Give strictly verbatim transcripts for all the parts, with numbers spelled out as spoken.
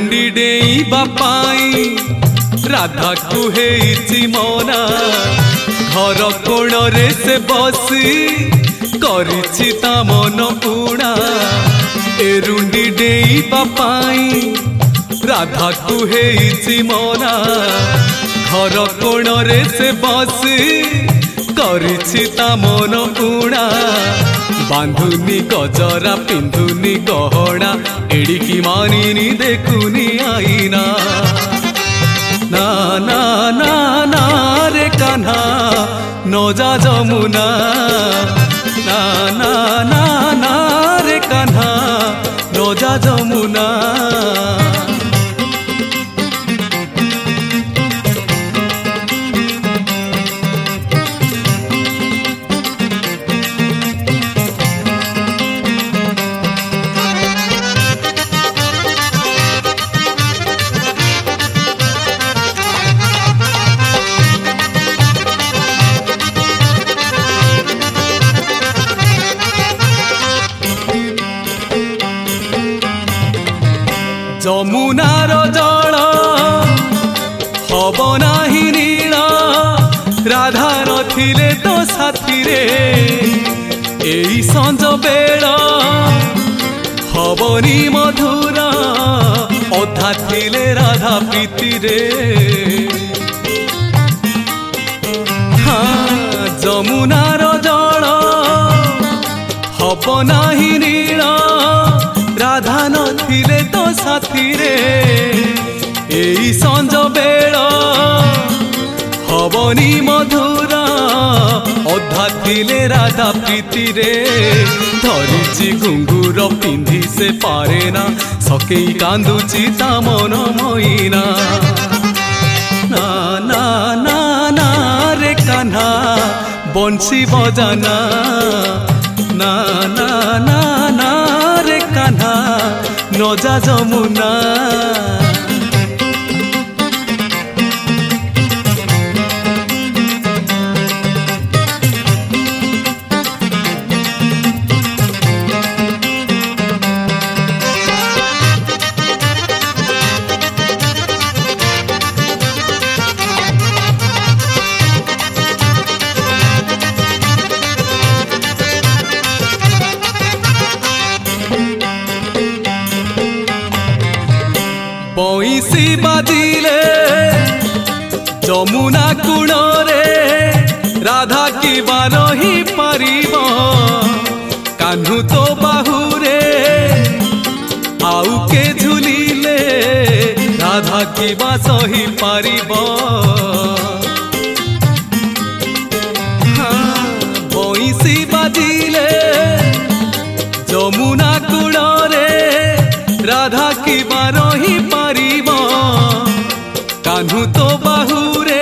एरुंडी डेई बापाई राधा कुहे मना घर कोण रे से बसी करिछि ता मन उड़ा। एरुंडी डेई बापाई राधा कुहे मना घर कोण रे से बसी करिछि ता मन उड़ा। बांधुनी गजरा पिंधुनी गहना एड़िकी मानिनी देखुनी आईना। ना ना ना ना रे कान्हा न जा जमुना। ना ना ना ना रे कान्हा न जा जमुना। जमुनार जल हब नाही नील राधा नथिले तो साथी रे। एई संज बेल हबनी मधुर अधा थिले राधा प्रीति रे। हाँ जमुनार जल हब नाही नील राधा नथिले तो साथी रे। एई संज बेल हबनी मधुर अधा थिले राधा प्रीति रे। धरिछि घुंगुर पिंधि से पारे ना सकेई कांदुछि ता मन मोइना। ना ना ना ना रे कान्हा बंशी बजाना। ना ना ना ना रे कान्हा न जा जमुना। बंशी बाजिले जमुना कूल रे राधा की बारही पारिब। कान्हू तो बाहुरे आउ के झुलिले राधा की बासही पारिब। हाँ बंशी बाजिले जमुना कूल रे राधा की बारही पारिब। कान्हू तो बाहुरे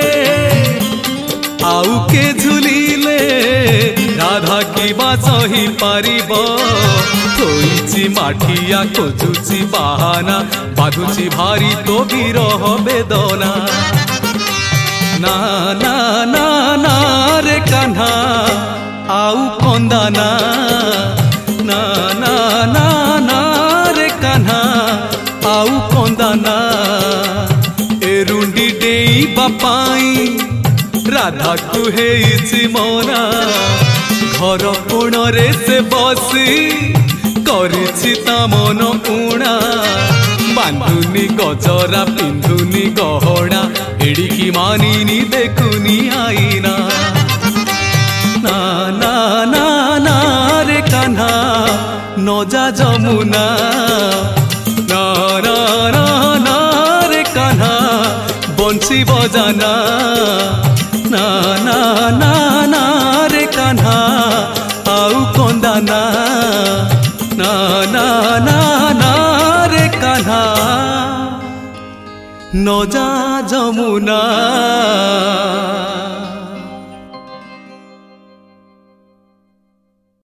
आउ के झुलिले राधा की बासही पारिब। थोइछि माठिया खोजुछि बाहाना बाधुछि भारी तो विरह बेदना। ना ना ना ना रे कान्हा आउ कंदाना। ना ना ना ना रे कान्हा आउ कंदाना। एरुंडी डेई बापाई राधा कुहे मना घर कोण रे से बसी करिछि ता मन उड़ा। बांधुनी गजरा पिंधुनी गहना एड़िकी मानिनी देखुनी आईना। ना ना ना ना रे कान्हा न जा जमुना। ना ना ना ना रे कान्हा बंशी बजाना। ना ना ना ना रे कान्हा आउ कंदाना। ना ना ना ना रे कान्हा न जा जमुना।